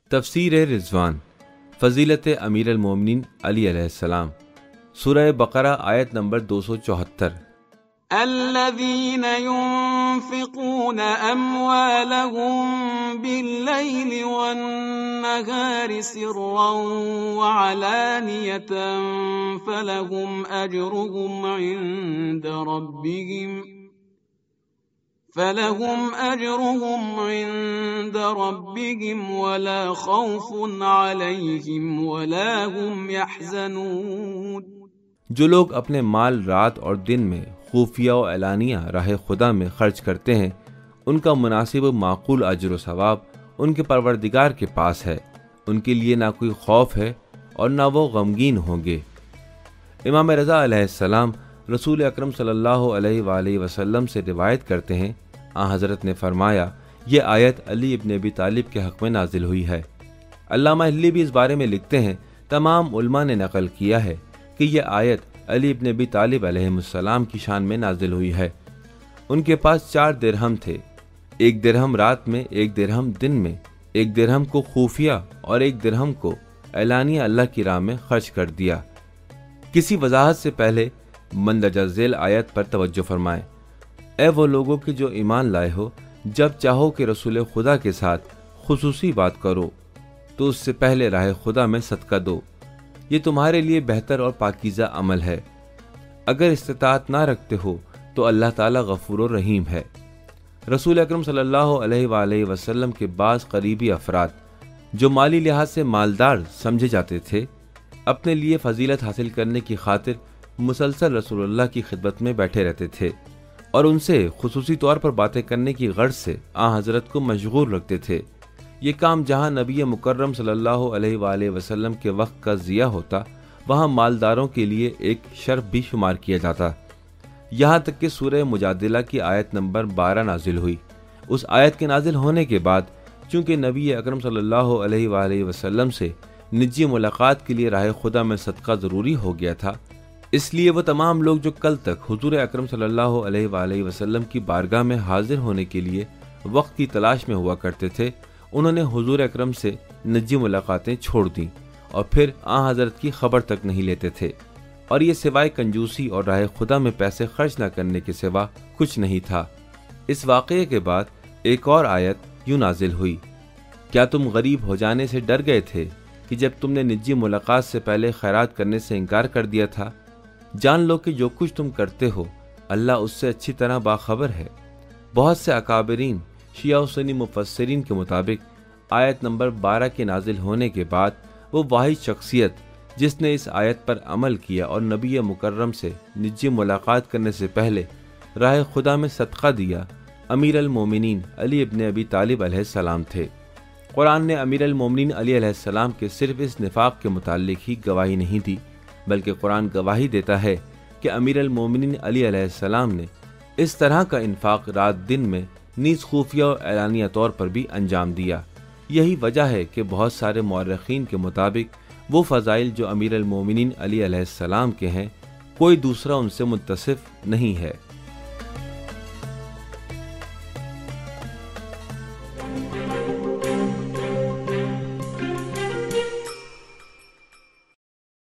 تفسیر رضوان، فضیلت امیر المومنین علی علیہ السلام، سورہ بقرہ آیت نمبر 274۔ الذين ينفقون أموالهم بالليل والنهار سرا وعلانية فلهم أجرهم عند ربهم ولا خوف عليهم ولا هم يحزنون۔ جو لوگ اپنے مال رات اور دن میں خفیہ و اعلانیہ راہ خدا میں خرچ کرتے ہیں، ان کا مناسب و معقول اجر و ثواب ان کے پروردگار کے پاس ہے۔ ان کے لیے نہ کوئی خوف ہے اور نہ وہ غمگین ہوں گے۔ امام رضا علیہ السلام رسول اکرم صلی اللہ علیہ وآلہ وسلم سے روایت کرتے ہیں، آن حضرت نے فرمایا، یہ آیت علی ابن ابی طالب کے حق میں نازل ہوئی ہے۔ علامہ ہلی بھی اس بارے میں لکھتے ہیں، تمام علماء نے نقل کیا ہے کہ یہ آیت علی ابن ابی طالب علیہ السلام کی شان میں نازل ہوئی ہے۔ ان کے پاس 4 درہم تھے، 1 درہم رات میں، 1 درہم دن میں، 1 درہم کو خفیہ اور 1 درہم کو اعلانیہ اللہ کی راہ میں خرچ کر دیا۔ کسی وضاحت سے پہلے مندرجہ ذیل آیت پر توجہ فرمائیں۔ اے وہ لوگوں کے جو ایمان لائے ہو، جب چاہو کہ رسول خدا کے ساتھ خصوصی بات کرو تو اس سے پہلے راہ خدا میں صدقہ دو، یہ تمہارے لیے بہتر اور پاکیزہ عمل ہے۔ اگر استطاعت نہ رکھتے ہو تو اللہ تعالیٰ غفور و رحیم ہے۔ رسول اکرم صلی اللہ علیہ وآلہ وسلم کے بعض قریبی افراد جو مالی لحاظ سے مالدار سمجھے جاتے تھے، اپنے لیے فضیلت حاصل کرنے کی خاطر مسلسل رسول اللہ کی خدمت میں بیٹھے رہتے تھے اور ان سے خصوصی طور پر باتیں کرنے کی غرض سے آن حضرت کو مشغول رکھتے تھے۔ یہ کام جہاں نبی مکرم صلی اللہ علیہ وآلہ وسلم کے وقت کا ضیاع ہوتا، وہاں مالداروں کے لیے ایک شرف بھی شمار کیا جاتا۔ یہاں تک کہ سورہ مجادلہ کی آیت نمبر 12 نازل ہوئی۔ اس آیت کے نازل ہونے کے بعد چونکہ نبی اکرم صلی اللہ علیہ وآلہ وسلم سے نجی ملاقات کے لیے راہ خدا میں صدقہ ضروری ہو گیا تھا، اس لیے وہ تمام لوگ جو کل تک حضور اکرم صلی اللہ علیہ وآلہ وسلم کی بارگاہ میں حاضر ہونے کے لیے وقت کی تلاش میں ہوا کرتے تھے، انہوں نے حضور اکرم سے نجی ملاقاتیں چھوڑ دیں اور پھر آن حضرت کی خبر تک نہیں لیتے تھے، اور یہ سوائے کنجوسی اور راہ خدا میں پیسے خرچ نہ کرنے کے سوا کچھ نہیں تھا۔ اس واقعے کے بعد ایک اور آیت یوں نازل ہوئی، کیا تم غریب ہو جانے سے ڈر گئے تھے کہ جب تم نے نجی ملاقات سے پہلے خیرات کرنے سے انکار کر دیا تھا؟ جان لو کہ جو کچھ تم کرتے ہو اللہ اس سے اچھی طرح باخبر ہے۔ بہت سے اکابرین شیعہ و سنی مفسرین کے مطابق آیت نمبر 12 کے نازل ہونے کے بعد وہ واحد شخصیت جس نے اس آیت پر عمل کیا اور نبی مکرم سے نجی ملاقات کرنے سے پہلے راہ خدا میں صدقہ دیا، امیر المومنین علی ابن ابی طالب علیہ السلام تھے۔ قرآن نے امیر المومنین علی علیہ السلام کے صرف اس نفاق کے متعلق ہی گواہی نہیں دی، بلکہ قرآن گواہی دیتا ہے کہ امیر المومنین علی علیہ السلام نے اس طرح کا انفاق رات دن میں نیز خفیہ اور اعلانیہ طور پر بھی انجام دیا۔ یہی وجہ ہے کہ بہت سارے مورخین کے مطابق وہ فضائل جو امیر المومنین علی علیہ السلام کے ہیں، کوئی دوسرا ان سے متصف نہیں ہے۔